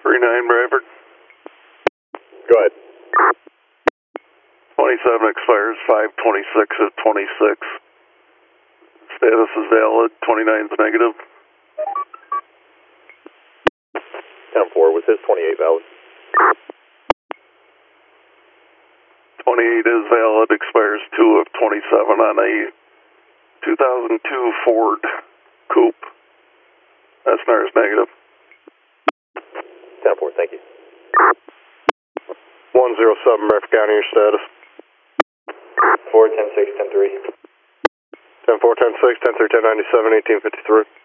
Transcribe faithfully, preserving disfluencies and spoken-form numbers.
three nine Bradford. Go ahead. twenty-seven expires five twenty-six at twenty-six. Status is valid, twenty-nine is negative. ten four, was his twenty-eight valid? twenty-eight is valid, expires two of twenty-seven on a two thousand two Ford Coupe. S N R is negative. ten four, thank you. one zero seven, Bradford County, your status. four ten six ten three. ten four, ten six, ten three, ten ninety-seven, eighteen fifty-three.